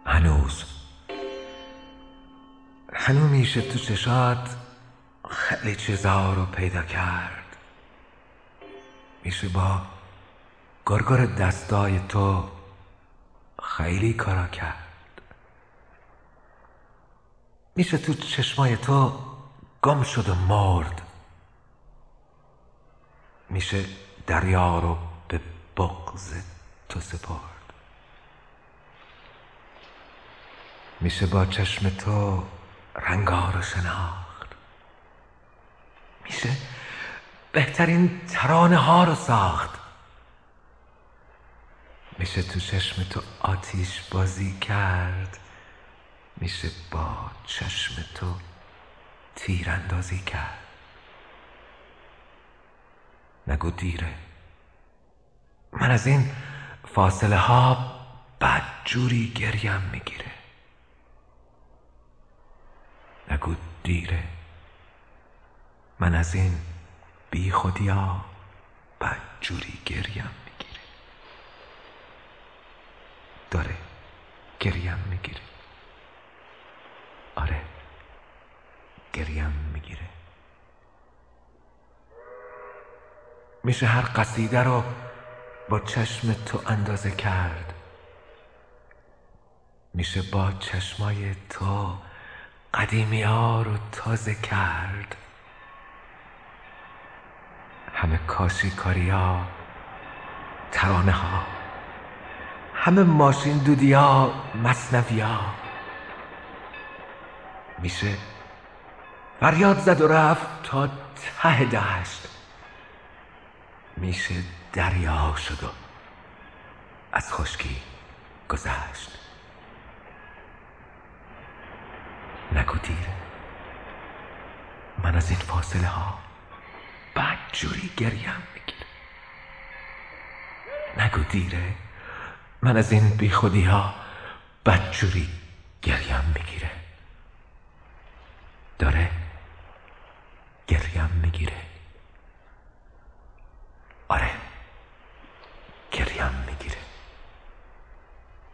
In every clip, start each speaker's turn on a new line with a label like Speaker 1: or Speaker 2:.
Speaker 1: هنوز میشه تو چشات خیلی چیزا رو پیدا کرد. میشه با گرگر دستای تو خیلی کارا کرد. میشه تو چشمای تو گم شد و مرد. میشه دریا رو به بغض تو سپرد. میشه با چشم تو رنگا رو شناخت. میشه بهترین ترانه ها رو ساخت. میشه تو چشم تو آتیش بازی کرد. میشه با چشم تو تیراندازی کرد. نگو دیره، من از این فاصله ها بدجوری گریم میگیره. نگو دیره، من از این بی خودی ها بدجوری گریم میگیره. داره گریم میگیره. آره گریم میگیره. میشه هر قصیده رو با چشم تو اندازه کرد. میشه با چشمای تو قدیمی ها رو تازه کرد. همه کاشیکاری ها، ترانه ها، همه ماشین دودی ها، مثنوی ها. میشه فریاد زد و رفت تا ته دشت. میشه دریا شد و از خشکی گذشت. نگو دیره، من از این فاصله ها بدجوری گریم میگیره. نگو دیره، من از این بی خودی ها بدجوری گریم میگیره. داره گریم میگیره. آره گریم میگیره.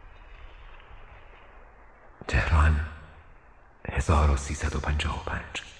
Speaker 1: تهران 1355